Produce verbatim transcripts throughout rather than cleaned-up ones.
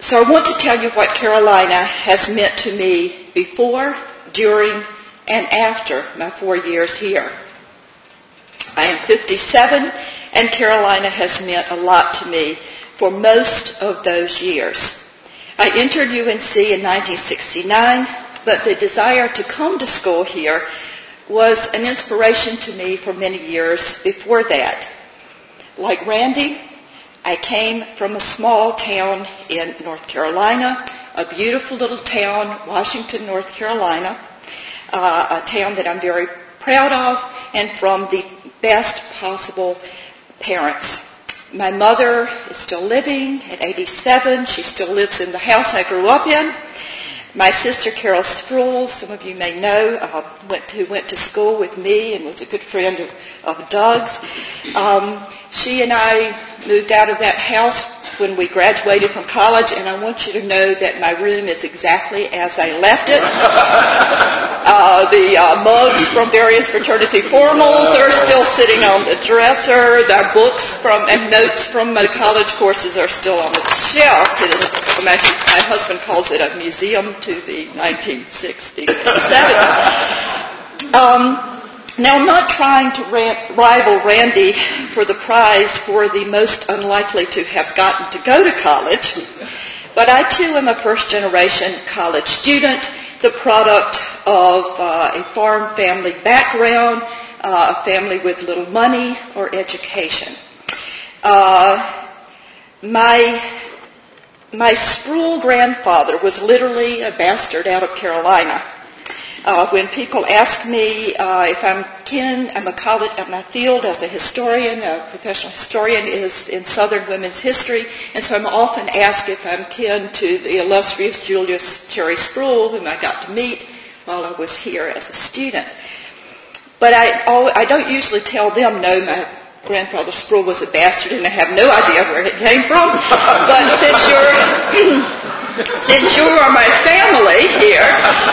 So I want to tell you what Carolina has meant to me before, during, and after my four years here. I am fifty-seven, and Carolina has meant a lot to me for most of those years. I entered U N C in nineteen sixty-nine, but the desire to come to school here was an inspiration to me for many years before that. Like Randy, I came from a small town in North Carolina, a beautiful little town, Washington, North Carolina, uh, a town that I'm very proud of, and from the best possible parents. My mother is still living at eighty-seven. She still lives in the house I grew up in. My sister, Carol Sproul, some of you may know, uh, went to went to school with me and was a good friend of, of Doug's. Um, she and I moved out of that house when we graduated from college, and I want you to know that my room is exactly as I left it. Uh, the uh, mugs from various fraternity formals are still sitting on the dresser. The books from and notes from my college courses are still on the shelf. It is, my, my husband calls it a museum to the nineteen sixties and seventies. Um, Now, I'm not trying to ran- rival Randy for the prize for the most unlikely to have gotten to go to college, but I too am a first-generation college student, the product of uh, a farm family background, uh, a family with little money or education. Uh, my, my Sproul grandfather was literally a bastard out of Carolina. Uh, when people ask me uh, if I'm kin, I'm a college, I'm a field as a historian, a professional historian is in Southern women's history, and so I'm often asked if I'm kin to the illustrious Julius Cherry Sproul, whom I got to meet while I was here as a student. But I, I don't usually tell them, no, my grandfather Sproul was a bastard, and I have no idea where it came from. But since you're since you are my family here,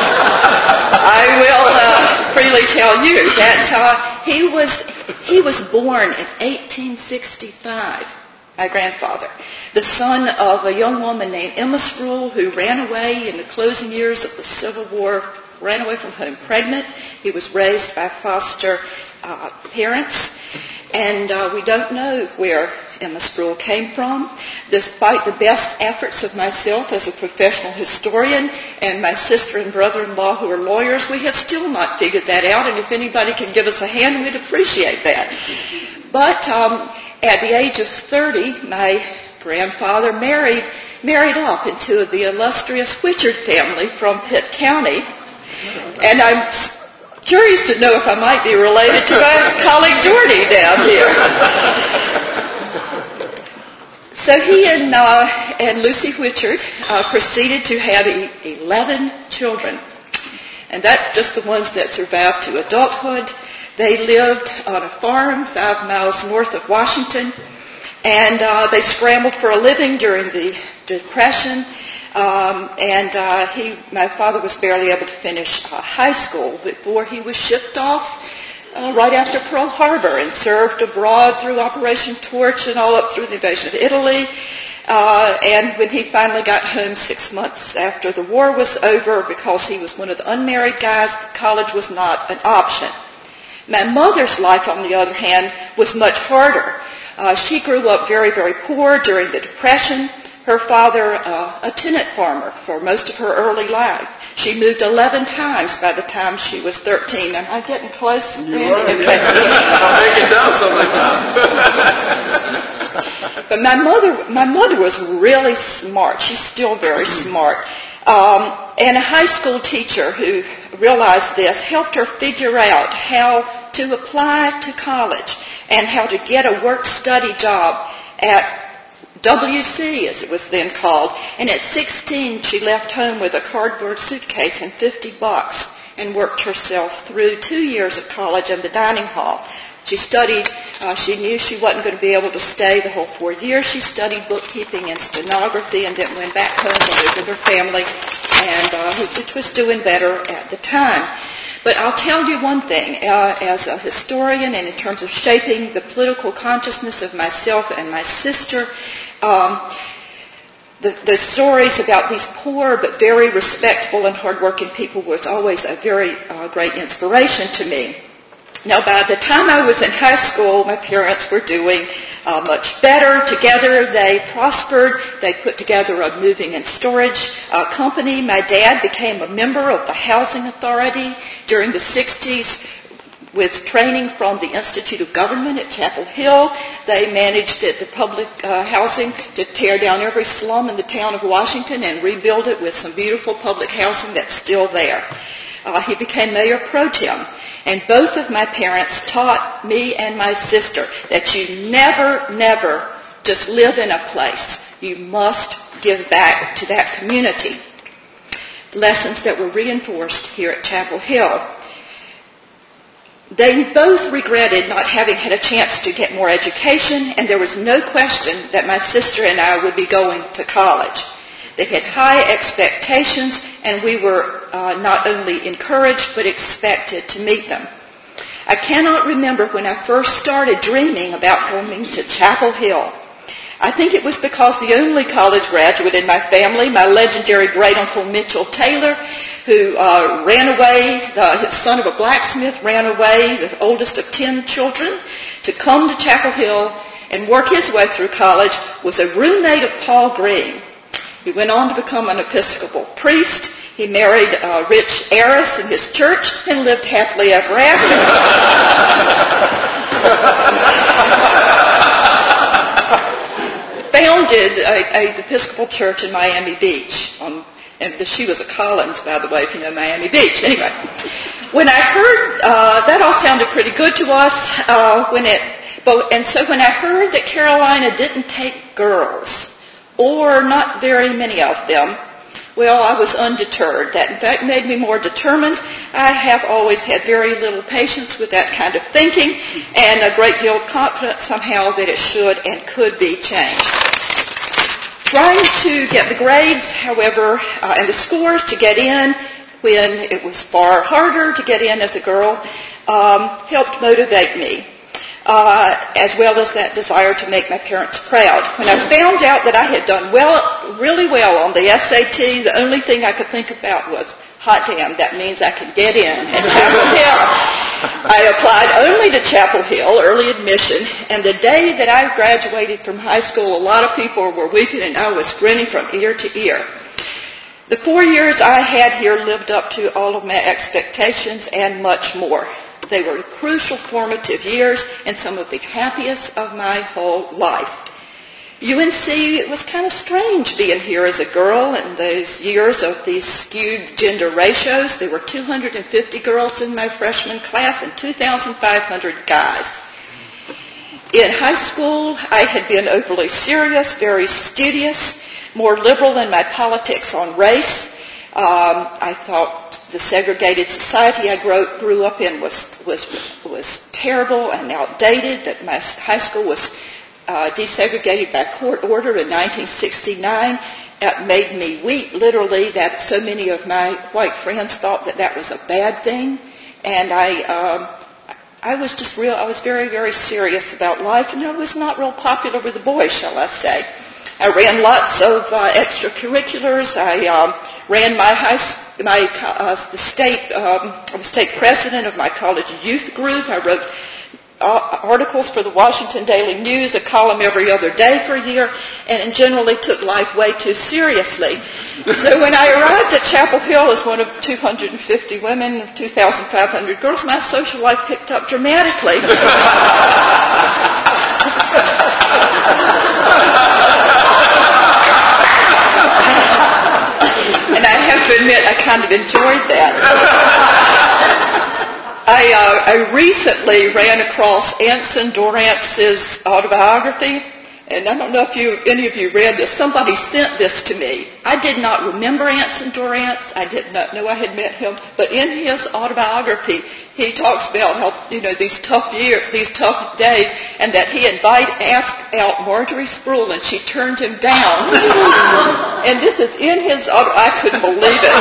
I will uh, freely tell you that uh, he was he was born in eighteen sixty-five, my grandfather, the son of a young woman named Emma Sproul who ran away in the closing years of the Civil War, ran away from home pregnant. He was raised by foster uh, parents, and uh, we don't know where Emma Sproul came from. Despite the best efforts of myself as a professional historian and my sister and brother-in-law who are lawyers, we have still not figured that out, and if anybody can give us a hand, we'd appreciate that. But um, at the age of thirty, my grandfather married married up into the illustrious Whichard family from Pitt County, and I'm curious to know if I might be related to my colleague Jordy down here. So he and, uh, and Lucy Whichard uh, proceeded to have eleven children. And that's just the ones that survived to adulthood. They lived on a farm five miles north of Washington, and uh, they scrambled for a living during the Depression. Um, and uh, he, my father was barely able to finish uh, high school before he was shipped off Uh, right after Pearl Harbor and served abroad through Operation Torch and all up through the invasion of Italy. Uh, and when he finally got home six months after the war was over, because he was one of the unmarried guys, college was not an option. My mother's life, on the other hand, was much harder. Uh, she grew up very, very poor during the Depression. Her father, uh, a tenant farmer for most of her early life. She moved eleven times by the time she was thirteen. Am I getting close? You are. Okay. I'll make it down something. But my mother, my mother was really smart. She's still very smart. Um, and a high school teacher who realized this helped her figure out how to apply to college and how to get a work-study job at W C, as it was then called. And at sixteen, she left home with a cardboard suitcase and fifty bucks and worked herself through two years of college and the dining hall. She studied, uh, she knew she wasn't going to be able to stay the whole four years. She studied bookkeeping and stenography and then went back home to live with her family, and uh, which was doing better at the time. But I'll tell you one thing, uh, as a historian and in terms of shaping the political consciousness of myself and my sister, um, the, the stories about these poor but very respectful and hardworking people was always a very uh, great inspiration to me. Now, by the time I was in high school, my parents were doing uh, much better. Together, they prospered. They put together a moving and storage uh, company. My dad became a member of the Housing Authority during the sixties with training from the Institute of Government at Chapel Hill. They managed at the public uh, housing to tear down every slum in the town of Washington and rebuild it with some beautiful public housing that's still there. Uh, he became mayor pro tem. And both of my parents taught me and my sister that you never, never just live in a place. You must give back to that community. Lessons that were reinforced here at Chapel Hill. They both regretted not having had a chance to get more education, and there was no question that my sister and I would be going to college. They had high expectations, and we were uh, not only encouraged but expected to meet them. I cannot remember when I first started dreaming about coming to Chapel Hill. I think it was because the only college graduate in my family, my legendary great-uncle Mitchell Taylor, who uh, ran away, the, his son of a blacksmith ran away, the oldest of ten children, to come to Chapel Hill and work his way through college, was a roommate of Paul Green. He went on to become an Episcopal priest. He married a rich heiress in his church and lived happily ever after. Founded a, a Episcopal church in Miami Beach. On, and the, she was a Collins, by the way, if you know Miami Beach. Anyway, when I heard uh, that all sounded pretty good to us, uh, when it, but, and so when I heard that Carolina didn't take girls, or not very many of them, well, I was undeterred. That, in fact, made me more determined. I have always had very little patience with that kind of thinking and a great deal of confidence somehow that it should and could be changed. Trying to get the grades, however, uh, and the scores to get in when it was far harder to get in as a girl um, helped motivate me. Uh, as well as that desire to make my parents proud. When I found out that I had done well, really well on the S A T, the only thing I could think about was, hot damn, that means I can get in at Chapel Hill. I applied only to Chapel Hill, early admission, and the day that I graduated from high school, a lot of people were weeping and I was grinning from ear to ear. The four years I had here lived up to all of my expectations and much more. They were crucial formative years and some of the happiest of my whole life. U N C, it was kind of strange being here as a girl in those years of these skewed gender ratios. There were two hundred fifty girls in my freshman class and two thousand five hundred guys. In high school, I had been overly serious, very studious, more liberal in my politics on race. Um, I thought the segregated society I grew, grew up in was, was, was terrible and outdated, that my high school was uh, desegregated by court order in nineteen sixty-nine. It made me weep, literally, that so many of my white friends thought that that was a bad thing. And I, um, I was just real, I was very, very serious about life, and I was not real popular with the boys, shall I say. I ran lots of uh, extracurriculars. I um, ran my high my uh, the state um, I was state president of my college youth group. I wrote uh, articles for the Washington Daily News, a column every other day for a year, and generally took life way too seriously. So when I arrived at Chapel Hill as one of two hundred fifty women of two thousand five hundred girls, my social life picked up dramatically. And I have to admit, I kind of enjoyed that. I, uh, I recently ran across Anson Dorance's autobiography, and I don't know if you, any of you read this. Somebody sent this to me. I did not remember Anson Dorrance. I did not know I had met him. But in his autobiography, he talks about how, you know, these tough years, these tough days, and that he invited, asked out Marjorie Sproul, and she turned him down. And this is in his auto. I couldn't believe it.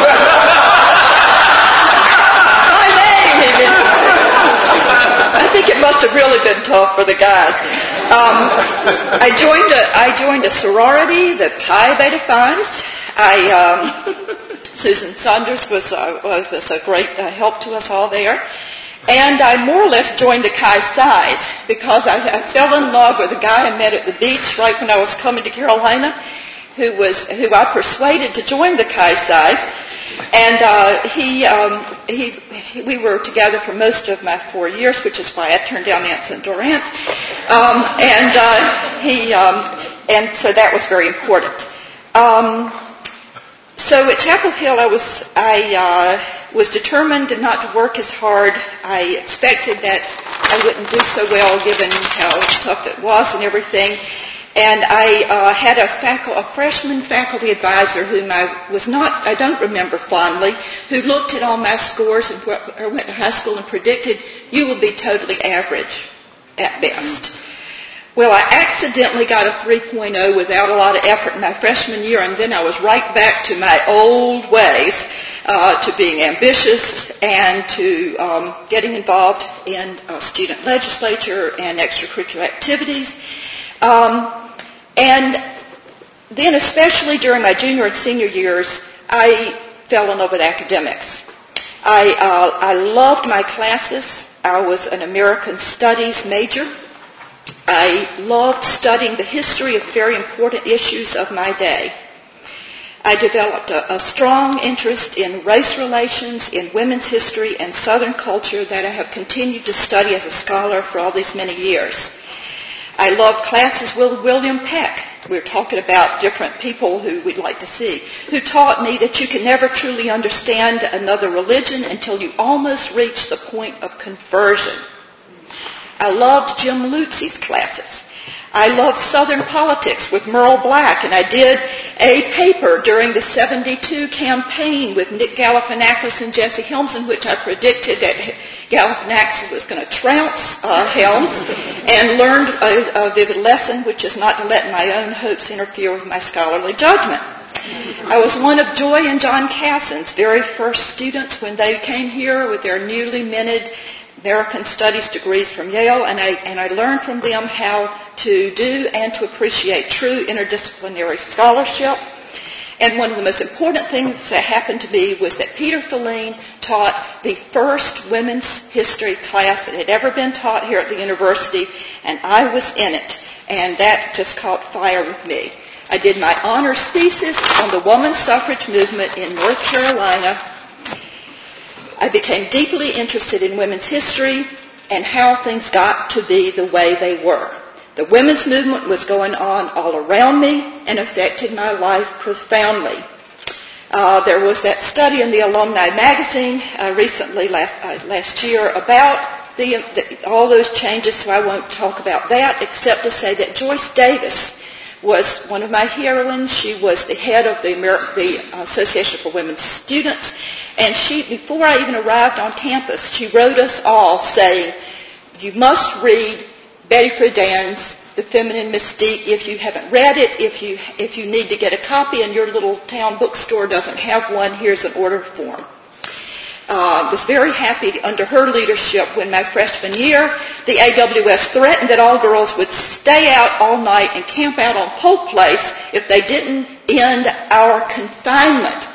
My name, he mentioned. I think it must have really been tough for the guys. Um, I joined a I joined a sorority, the Pi Beta Phi. I um, Susan Saunders was uh, was a great uh, help to us all there. And I more or less joined the Chi Psi's because I, I fell in love with a guy I met at the beach right when I was coming to Carolina, who was who I persuaded to join the Chi Psi's. And uh, he, um, he, he, we were together for most of my four years, which is why I turned down Anson Dorrance. Um, and uh, he, um, and so that was very important. Um, so at Chapel Hill, I was I uh, was determined not to work as hard. I expected that I wouldn't do so well, given how tough it was and everything. And I uh, had a, facu- a freshman faculty advisor whom I was not, I don't remember fondly, who looked at all my scores and wh- I went to high school and predicted, you will be totally average at best. Well, I accidentally got a three point oh without a lot of effort in my freshman year, and then I was right back to my old ways, uh, to being ambitious and to um, getting involved in uh, student legislature and extracurricular activities. Um, And then especially during my junior and senior years, I fell in love with academics. I, uh, I loved my classes. I was an American Studies major. I loved studying the history of very important issues of my day. I developed a, a strong interest in race relations, in women's history, and Southern culture that I have continued to study as a scholar for all these many years. I loved classes with William Peck. We were talking about different people who we'd like to see, who taught me that you can never truly understand another religion until you almost reach the point of conversion. I loved Jim Lutzy's classes. I loved Southern politics with Merle Black, and I did a paper during the seventy-two campaign with Nick Galifianakis and Jesse Helms, in which I predicted that Galifianakis was going to trounce uh, Helms, and learned a, a vivid lesson, which is not to let my own hopes interfere with my scholarly judgment. I was one of Joy and John Cassin's very first students when they came here with their newly minted American Studies degrees from Yale, and I, and I learned from them how to do and to appreciate true interdisciplinary scholarship. And one of the most important things that happened to me was that Peter Filene taught the first women's history class that had ever been taught here at the university, and I was in it, and that just caught fire with me. I did my honors thesis on the women's suffrage movement in North Carolina. I became deeply interested in women's history and how things got to be the way they were. The women's movement was going on all around me and affected my life profoundly. Uh, there was that study in the Alumni magazine uh, recently, last, uh, last year, about the, the, all those changes, so I won't talk about that except to say that Joyce Davis was one of my heroines. She was the head of the, Amer- the Association for Women's Students, and she, before I even arrived on campus, she wrote us all saying, you must read Betty Friedan's The Feminine Mystique. If you haven't read it, if you if you need to get a copy and your little town bookstore doesn't have one, here's an order form. I uh, was very happy under her leadership when my freshman year, the A W S threatened that all girls would stay out all night and camp out on Polk Place if they didn't end our confinement.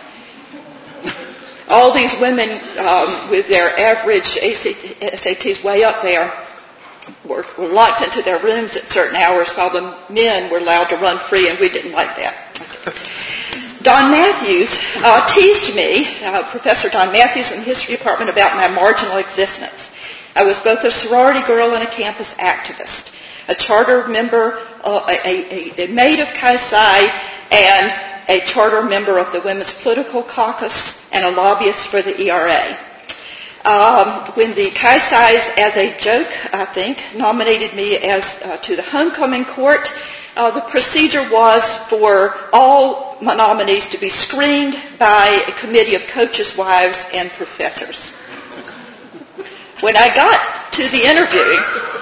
All these women um, with their average S A Ts way up there were, were locked into their rooms at certain hours while the men were allowed to run free, and we didn't like that. Don Matthews uh, teased me, uh, Professor Don Matthews in the history department, about my marginal existence. I was both a sorority girl and a campus activist, a charter member, uh, a, a, a maid of Chi Psi, and a charter member of the Women's Political Caucus, and a lobbyist for the E R A. Um, when the Chi Psi's, as a joke, I think, nominated me as uh, to the homecoming court, uh, the procedure was for all nominees to be screened by a committee of coaches' wives and professors. When I got to the interview,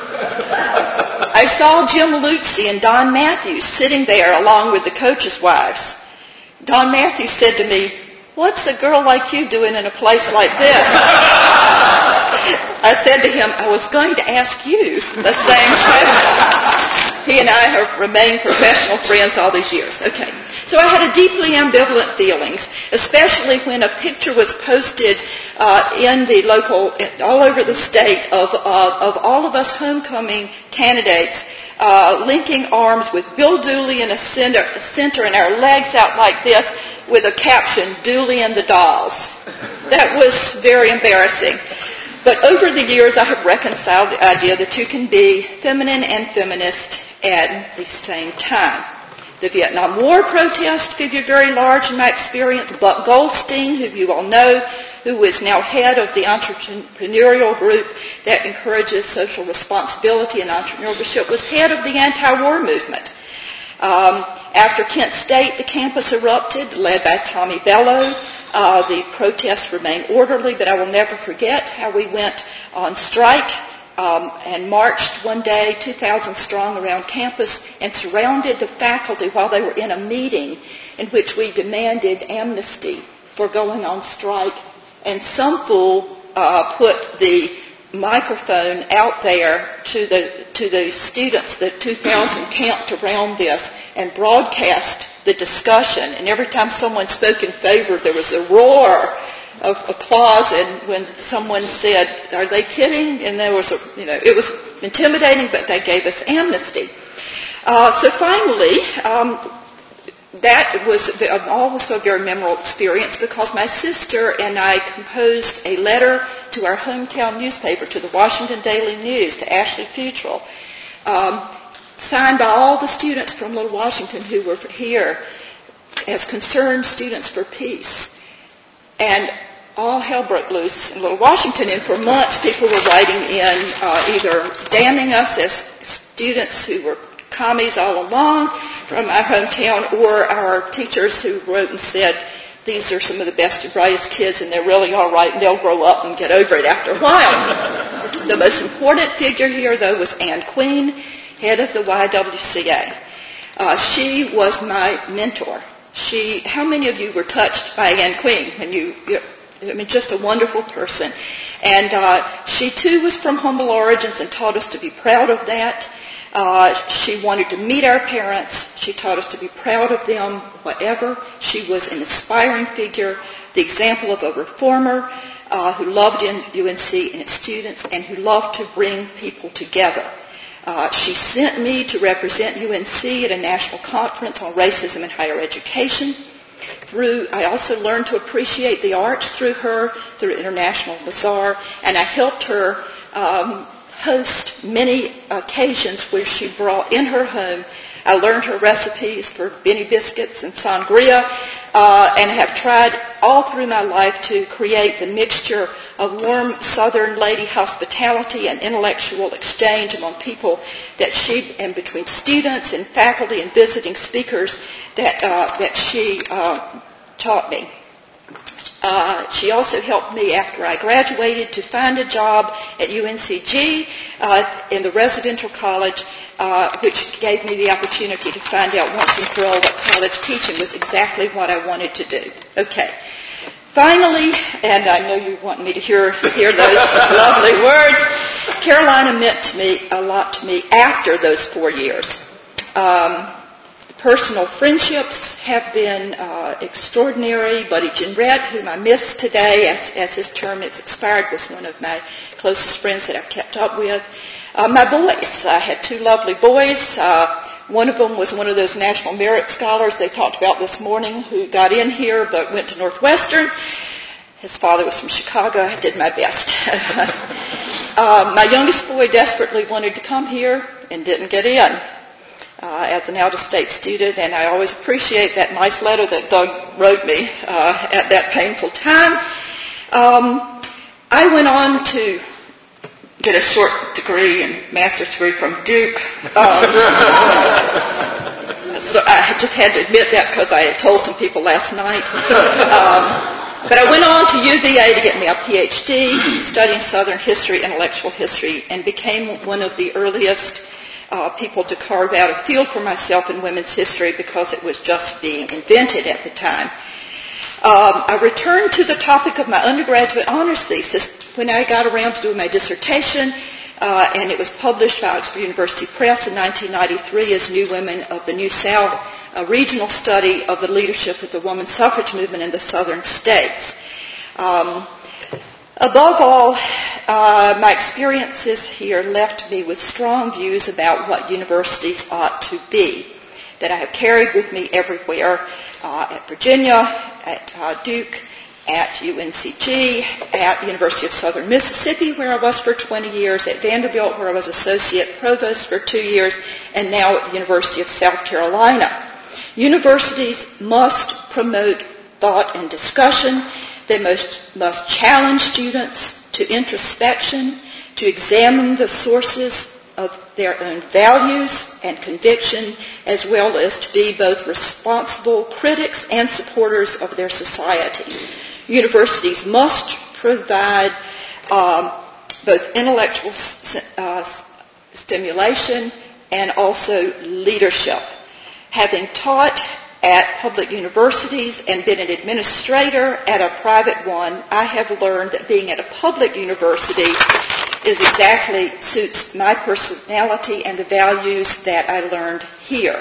I saw Jim Lutzy and Don Matthews sitting there along with the coaches' wives. Don Matthews said to me, "What's a girl like you doing in a place like this?" I said to him, "I was going to ask you the same question." He and I have remained professional friends all these years. Okay. So I had a deeply ambivalent feelings, especially when a picture was posted uh, in the local, all over the state of, uh, of all of us homecoming candidates uh, linking arms with Bill Dooley in a center, a center and our legs out like this with a caption, Dooley and the Dolls. That was very embarrassing. But over the years, I have reconciled the idea that you can be feminine and feminist at the same time. The Vietnam War protest figured very large in my experience. Buck Goldstein, who you all know, who is now head of the entrepreneurial group that encourages social responsibility and entrepreneurship, was head of the anti-war movement. Um, after Kent State, the campus erupted, led by Tommy Bello. Uh, the protests remained orderly, but I will never forget how we went on strike um, and marched one day, two thousand strong, around campus and surrounded the faculty while they were in a meeting in which we demanded amnesty for going on strike. And some fool uh, put the microphone out there to the to the students that two thousand camped around this and broadcast the discussion. And every time someone spoke in favor, there was a roar of applause. And when someone said, "Are they kidding?" and there was a, you know, it was intimidating, but they gave us amnesty. Uh, so finally, um, that was also a very memorable experience because my sister and I composed a letter to our hometown newspaper, to the Washington Daily News, to Ashley Futrell, um, signed by all the students from Little Washington who were here as concerned students for peace. And all hell broke loose in Little Washington, and for months people were writing in uh, either damning us as students who were commies all along from our hometown, or our teachers who wrote and said, these are some of the best and brightest kids and they're really all right and they'll grow up and get over it after a while. The most important figure here, though, was Ann Queen, head of the Y W C A. Uh, she was my mentor. She, how many of you were touched by Ann Queen? When you, you I mean, just a wonderful person. And uh, she, too, was from humble origins and taught us to be proud of that. Uh, she wanted to meet our parents. She taught us to be proud of them, whatever. She was an inspiring figure, the example of a reformer uh, who loved U N C and its students and who loved to bring people together. Uh, she sent me to represent U N C at a national conference on racism in higher education. Through, I also learned to appreciate the arts through her, through International Bazaar, and I helped her um, host many occasions where she brought in her home. I learned her recipes for Benny biscuits and sangria, uh, and have tried all through my life to create the mixture of warm Southern lady hospitality and intellectual exchange among people that she, and between students and faculty and visiting speakers that uh, that she uh, taught me. Uh, she also helped me after I graduated to find a job at U N C G uh, in the residential college, uh, which gave me the opportunity to find out once and for all that college teaching was exactly what I wanted to do. Okay. Finally, and I know you want me to hear, hear those lovely words, Carolina meant to me a lot to me after those four years. Um, Personal friendships have been uh, extraordinary. Buddy Jenrette, whom I miss today as, as his term has expired, was one of my closest friends that I've kept up with. Uh, my boys, I had two lovely boys. Uh, one of them was one of those National Merit Scholars they talked about this morning who got in here but went to Northwestern. His father was from Chicago. I did my best. uh, my youngest boy desperately wanted to come here and didn't get in. Uh, as an out-of-state student, and I always appreciate that nice letter that Doug wrote me uh, at that painful time. Um, I went on to get a short degree and master's degree from Duke. Um, so I just had to admit that because I had told some people last night. Um, but I went on to U V A to get me a P H D, studying Southern history, intellectual history, and became one of the earliest Uh, people to carve out a field for myself in women's history because it was just being invented at the time. Um, I returned to the topic of my undergraduate honors thesis when I got around to doing my dissertation, uh, and it was published by Oxford University Press in nineteen ninety-three as New Women of the New South, a regional study of the leadership of the women's suffrage movement in the southern states. Um, above all, uh, my experiences here left me with strong views about what universities ought to be, that I have carried with me everywhere, uh, at Virginia, at uh, Duke, at U N C G, at University of Southern Mississippi, where I was for twenty years, at Vanderbilt, where I was associate provost for two years, and now at the University of South Carolina. Universities must promote thought and discussion. They must, must challenge students to introspection, to examine the sources of their own values and conviction, as well as to be both responsible critics and supporters of their society. Universities must provide um, both intellectual uh, stimulation and also leadership. Having taught at public universities and been an administrator at a private one, I have learned that being at a public university is exactly suits my personality and the values that I learned here.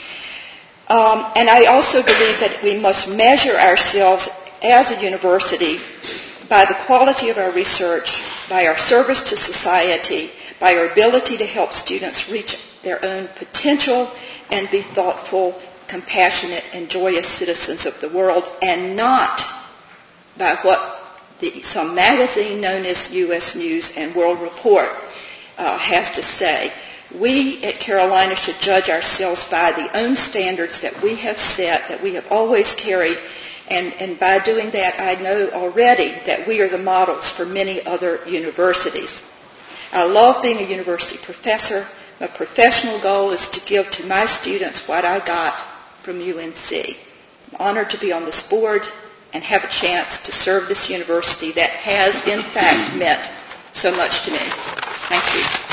Um, and I also believe that we must measure ourselves as a university by the quality of our research, by our service to society, by our ability to help students reach their own potential and be thoughtful, compassionate, and joyous citizens of the world, and not by what the, some magazine known as U S News and World Report uh, has to say. We at Carolina should judge ourselves by the own standards that we have set, that we have always carried, and, and by doing that, I know already that we are the models for many other universities. I love being a university professor. My professional goal is to give to my students what I got from U N C. I'm honored to be on this board and have a chance to serve this university that has, in fact, meant so much to me. Thank you.